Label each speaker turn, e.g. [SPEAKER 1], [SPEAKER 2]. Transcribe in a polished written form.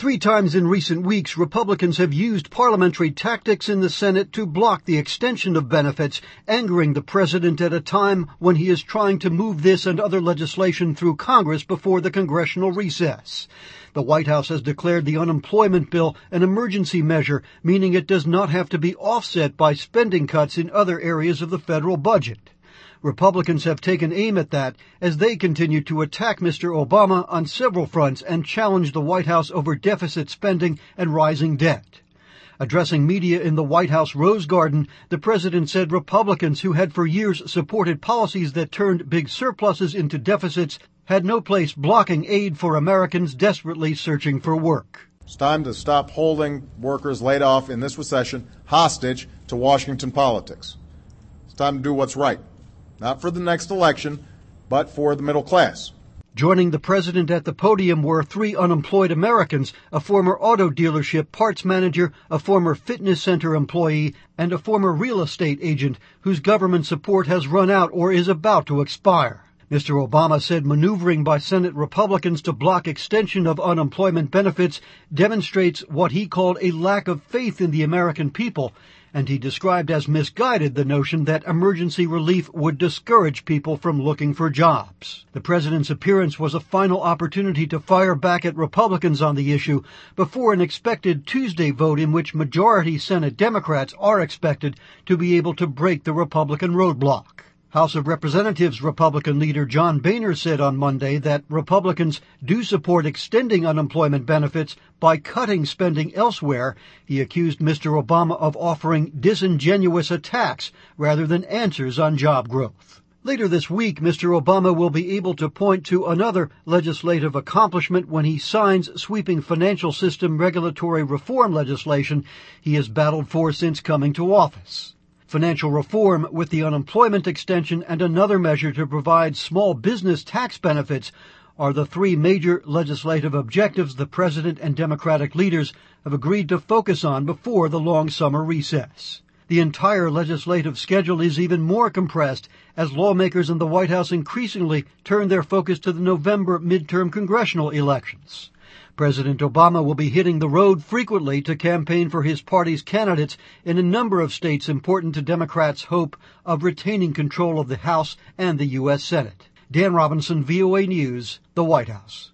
[SPEAKER 1] Three times in recent weeks, Republicans have used parliamentary tactics in the Senate to block the extension of benefits, angering the president at a time when he is trying to move this and other legislation through Congress before the congressional recess. The White House has declared the unemployment bill an emergency measure, meaning it does not have to be offset by spending cuts in other areas of the federal budget. Republicans have taken aim at that as they continue to attack Mr. Obama on several fronts and challenge the White House over deficit spending and rising debt. Addressing media in the White House Rose Garden, the president said Republicans who had for years supported policies that turned big surpluses into deficits had no place blocking aid for Americans desperately searching for work.
[SPEAKER 2] It's time to stop holding workers laid off in this recession hostage to Washington politics. It's time to do what's right. Not for the next election, but for the middle class.
[SPEAKER 1] Joining the president at the podium were three unemployed Americans, a former auto dealership parts manager, a former fitness center employee, and a former real estate agent whose government support has run out or is about to expire. Mr. Obama said maneuvering by Senate Republicans to block extension of unemployment benefits demonstrates what he called a lack of faith in the American people, and he described as misguided the notion that emergency relief would discourage people from looking for jobs. The president's appearance was a final opportunity to fire back at Republicans on the issue before an expected Tuesday vote in which majority Senate Democrats are expected to be able to break the Republican roadblock. House of Representatives Republican leader John Boehner said on Monday that Republicans do support extending unemployment benefits by cutting spending elsewhere. He accused Mr. Obama of offering disingenuous attacks rather than answers on job growth. Later this week, Mr. Obama will be able to point to another legislative accomplishment when he signs sweeping financial system regulatory reform legislation he has battled for since coming to office. Financial reform with the unemployment extension and another measure to provide small business tax benefits are the three major legislative objectives the president and Democratic leaders have agreed to focus on before the long summer recess. The entire legislative schedule is even more compressed as lawmakers in the White House increasingly turn their focus to the November midterm congressional elections. President Obama will be hitting the road frequently to campaign for his party's candidates in a number of states important to Democrats' hope of retaining control of the House and the U.S. Senate. Dan Robinson, VOA News, the White House.